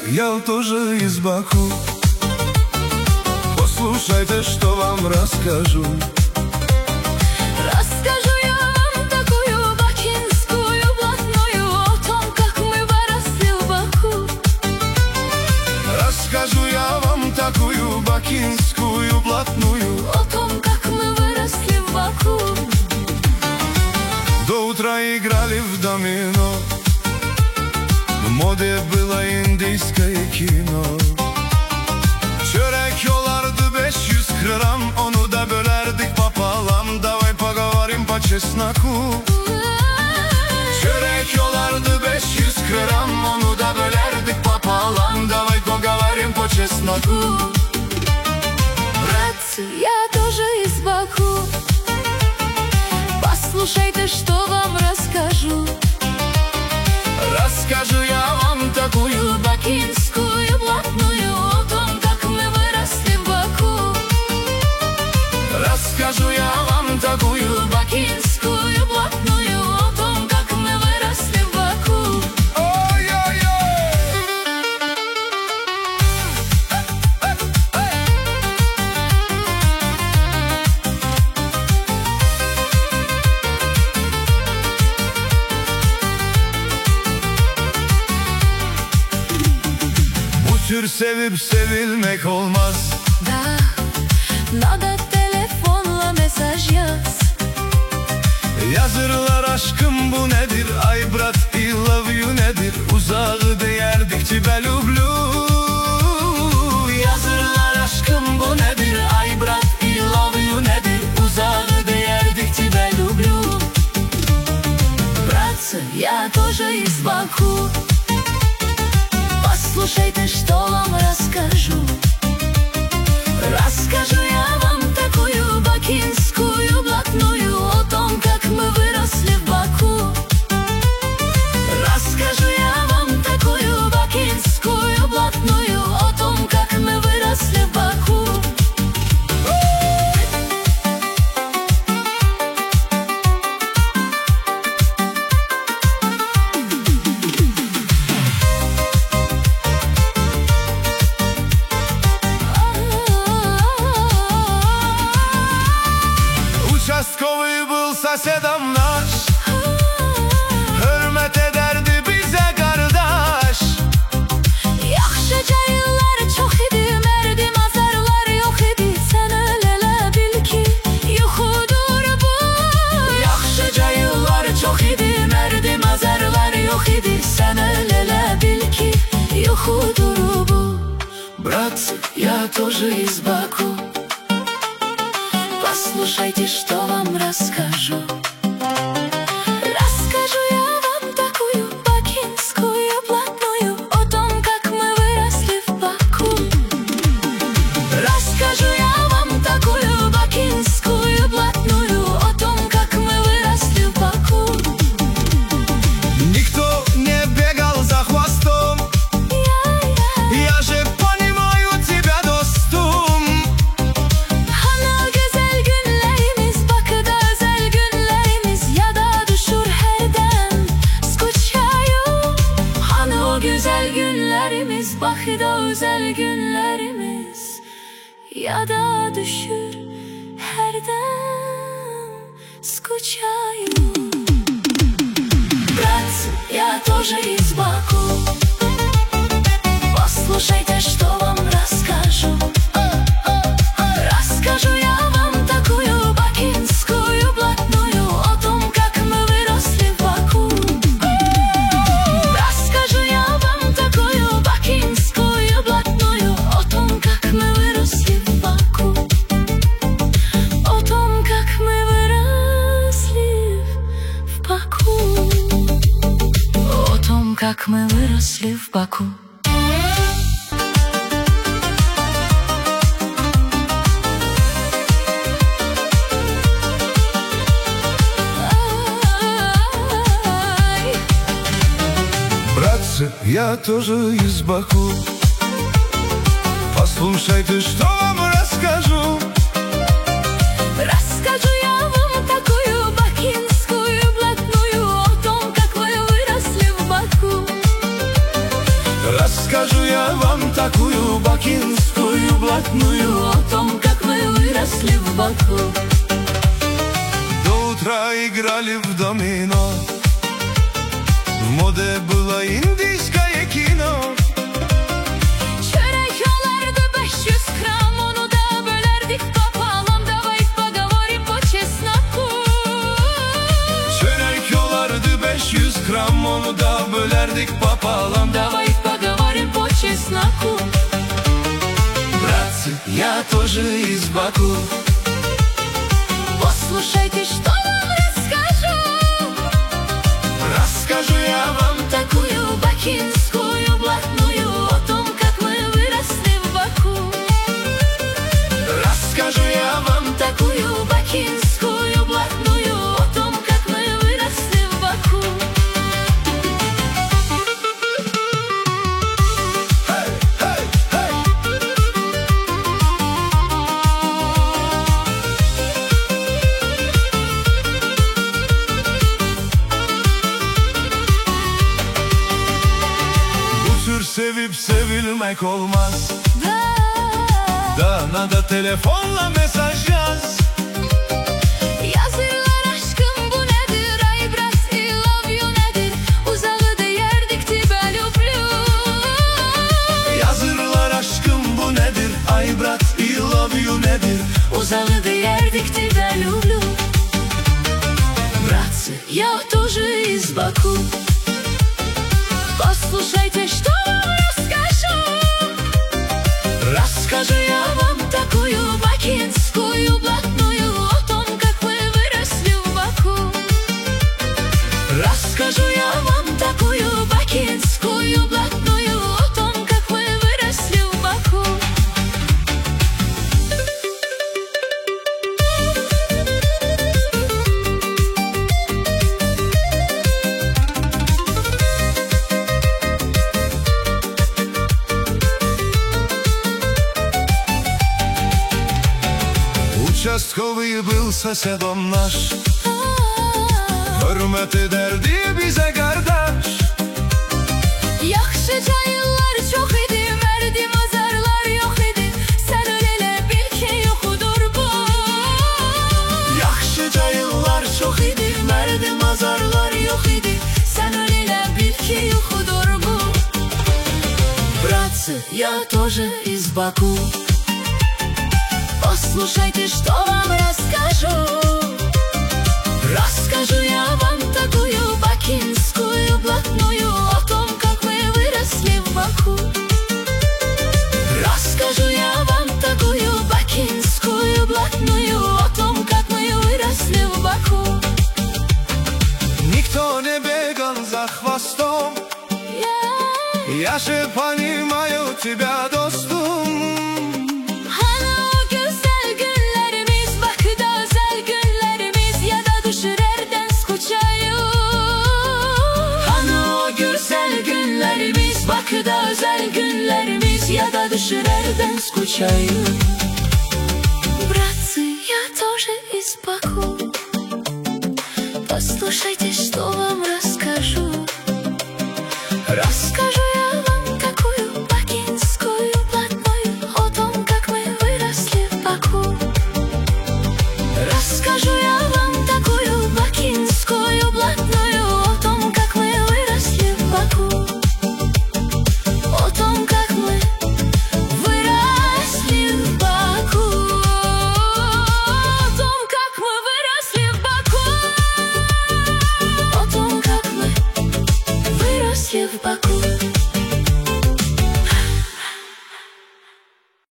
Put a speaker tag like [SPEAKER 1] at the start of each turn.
[SPEAKER 1] я тоже из Баку. Послушайте, что вам расскажу.
[SPEAKER 2] Расскажу я вам такую бакинскую блатную о том, как мы выросли в Баку.
[SPEAKER 1] Расскажу я вам такую бакинскую блатную
[SPEAKER 2] о том, как мы выросли в Баку.
[SPEAKER 1] До утра играли в домино, в моде было индийское кино. Çörek yolardı 500 gram, onu da bölerdik popalam. Давай поговорим по чесноку. Çörek yolardı 500 gram, onu da bölerdik popalam. Давай поговорим по чесноку.
[SPEAKER 2] Братцы, я тоже из Баку. Послушайте, что вам расскажу.
[SPEAKER 1] Расскажу я вам такую
[SPEAKER 2] бакинскую блатную о том, как мы выросли в Баку.
[SPEAKER 1] Расскажу я вам такую
[SPEAKER 2] бакинскую блатную о том, как мы выросли в Баку.
[SPEAKER 1] Tür sevip sevilmek olmaz.
[SPEAKER 2] Да, надо telefonla mesaj yaz.
[SPEAKER 1] Yazırlar aşkım bu nedir? Ay brat, I love you nedir? Uzağı değerdikçe belublu. Yazırlar aşkım bu nedir? Ay brat, I love you nedir? Uzağı değerdikçe belublu.
[SPEAKER 2] Братцы, я тоже из Баку. Послушайте, что вам расскажу. Расскажу я вам такую бакинскую блатную о том, как мы выросли в Баку. Расскажу я вам такую бакинскую блатную о том, как мы выросли в Баку.
[SPEAKER 1] Участковый был соседом наш, hürmet ederdi bize kardeş.
[SPEAKER 2] Yaxşı cayırlar çox idi, mərdim azarlar yox idi. Sən elə bil ki, yuxudur bu.
[SPEAKER 1] Yaxşı cayırlar çox idi,
[SPEAKER 2] mərdim azarlar yox idi. Sən elə bil ki, yuxudur bu.
[SPEAKER 1] Братцы, я тоже из Баку.
[SPEAKER 2] Послушайте, что вам расскажу. Расскажу я вам такую бакинскую блатную о том, как мы выросли в Баку. Расскажу я вам такую бакинскую блатную о том, как мы выросли в Баку.
[SPEAKER 1] Никто не бегал за хвостом, я же понимаю тебя, dostum.
[SPEAKER 2] Hani güzel günlerimiz, Bakı'da özel günlerimiz, ya da düşür her dem скучаю. Hani o güzel günlerimiz, Bakı'da özel günlerimiz, ya da düşür her dem скучаю. Братцы, я тоже из Баку. Послушайте, что вам расскажу. Расскажу я вам такую бакинскую блатную о том, как мы выросли в Баку. Расскажу я вам такую бакинскую блатную о том, как мы выросли в Баку. О том, как мы выросли в Баку. О том, как мы выросли в Баку.
[SPEAKER 1] Братцы, я тоже из Баку. Послушайте, что вам расскажу.
[SPEAKER 2] Расскажу я вам такую бакинскую блатную о том, как вы выросли в Баку.
[SPEAKER 1] Расскажу я вам такую бакинскую блатную
[SPEAKER 2] О том, как мы выросли в Баку.
[SPEAKER 1] До утра играли в домино, в моде было индийское кино.
[SPEAKER 2] Çörek olardı 500 gram, onu da bölerdik popolam. Давай поговорим по чесноку.
[SPEAKER 1] Çörek yolardı 500 gram, onu da bölerdik пополам.
[SPEAKER 2] Давай поговорим по чесноку.
[SPEAKER 1] Братцы, я тоже из Баку.
[SPEAKER 2] Послушайте, что вам расскажу.
[SPEAKER 1] Расскажу я вам
[SPEAKER 2] Такую бакинскую блатную, о том, как мы выросли в Баку.
[SPEAKER 1] Расскажу я вам
[SPEAKER 2] Такую бакинскую блатную, о том, как мы выросли в Баку.
[SPEAKER 1] Hey, hey, hey. Bu tür sevip sevilmek olmaz. Da nada telefonla mesaj yaz.
[SPEAKER 2] Yazırlar aşkım bu nedir? Ay brat, I love you nedir? Uzağı değerdik тебя люблю.
[SPEAKER 1] Yazırlar aşkım bu nedir? Ay brat, I love you nedir?
[SPEAKER 2] Uzağı değerdik тебя люблю. Братцы, я тоже из Баку. Послушайте, что вам расскажу.
[SPEAKER 1] Расскажу я вам
[SPEAKER 2] Такую бакинскую блатную, о том, как мы выросли в Баку.
[SPEAKER 1] Расскажу я вам
[SPEAKER 2] Такую бакинскую блатную, о том, как мы выросли в Баку.
[SPEAKER 1] Участковый был соседом наш, hürmet ederdi bize kardeş.
[SPEAKER 2] Yaxşı çayırlar çok idi, verdim azarlar yok idi. Sen öyle bil ki yoxudur bu.
[SPEAKER 1] Yaxşıca yıllar çok idi,
[SPEAKER 2] Verdim azarlar yok idi. Sen öyle bil ki yoxudur bu. Братцы, я тоже из Баку. Послушайте, что вам расскажу.
[SPEAKER 1] Расскажу я вам
[SPEAKER 2] Такую бакинскую блатную, о том, как мы выросли в Баку.
[SPEAKER 1] Расскажу я вам
[SPEAKER 2] Такую бакинскую блатную, о том, как мы выросли в Баку.
[SPEAKER 1] Никто не бегал за хвостом, я же понимаю тебя, достum.
[SPEAKER 2] Hani o güzel günlerimiz, Bakı'da özel günlerimiz, ya da düşürerden скучаю.
[SPEAKER 1] Hani o
[SPEAKER 2] Güzel günlerimiz, Bakı'da özel günlerimiz, ya da düşürerden скучаю. Братцы, я тоже из Баку. Послушайте, что вам расскажу.
[SPEAKER 1] Расскажу